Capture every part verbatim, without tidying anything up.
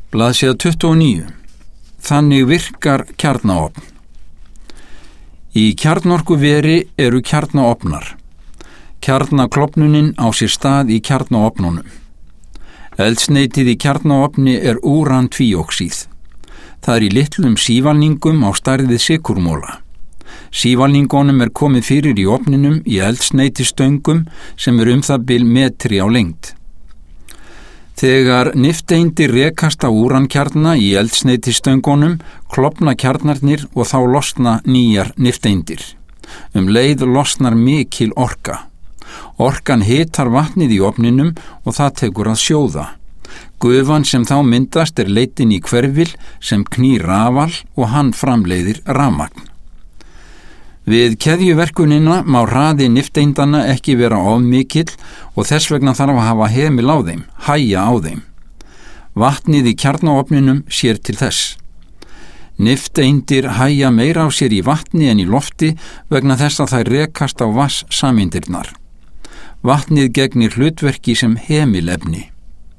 Blaðsíða tuttugu og níu. Þannig virkar kjarnaofn. Í kjarnorkuveri eru kjarnaofnar. Kjarnaklofnunin á sér stað í kjarnaofnunum. Eldsneytið í kjarnaofni er úran-tvíoxíð. Það er í litlum sívalningum á stærð við sykurmola. Sívalningunum er komið fyrir í ofninum í eldsneytistöngum sem er um það bil metri á lengd. Þegar nifteindir rekast á úrankjarna í eldsneytistöngunum klofna kjarnarnir og þá losna nýjar nifteindir. Um leið losnar mikil orka. Orkan hitar vatnið í ofninum og það tekur að sjóða. Gufan sem þá myndast er leitin í hverfil sem knýr rafal og hann framleiðir rafmagn. Við keðjuverkunina má hraði nifteindana ekki vera of mikill og þess vegna þarf að hafa hemil á þeim, hægja á þeim. Vatnið í kjarnaofninum sér til þess. Nifteindir hægja meira á sér í vatni en í lofti vegna þess að þær rekast á vatnssameindirnar. Vatnið gegnir hlutverki sem hemilefni.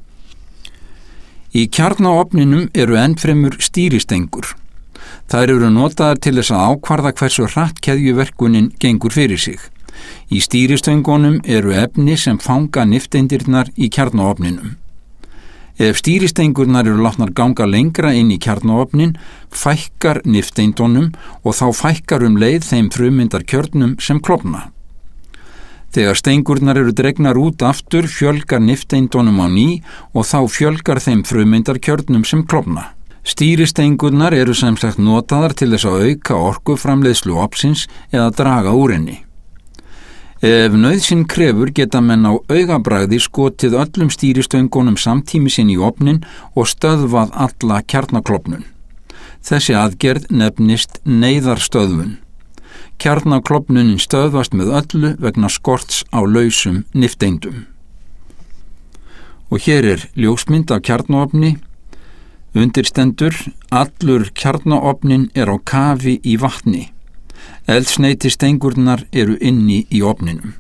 Í kjarnaofninum eru ennfremur stýristengur. Þær eru notaðar til þess að ákvarða hversu hratt keðjuverkunin gengur fyrir sig. Í stýristöngunum eru efni sem fanga nifteindirnar í kjarnaofninum. Ef stýristengurnar eru látnar ganga lengra inn í kjarnaofnin, fækkar nifteindunum og þá fækkar um leið þeim frumeindarkjörnum sem klofna. Þegar stengurnar eru dregnar út aftur fjölgar nifteindunum á ný og þá fjölgar þeim frumeindarkjörnum sem klofna. Stýristengurnar eru sem sagt notaðar til þess að auka orkuframleiðslu ofnsins eða draga úr henni. Ef nauðsyn krefur geta menn á augabragði skotið öllum stýristöngunum samtímis inn í ofnin og stöðvað alla kjarnaklofnun. Þessi aðgerð nefnist neyðarstöðvun. Kjarnaklofnunin stöðvast með öllu vegna skorts á lausum nifteindum. Og hér er ljósmynd af kjarnaofni. Undirstendur, allur kjarnaofnin er á kafi í vatni. Eldsneytistengurnar eru inni í ofninum.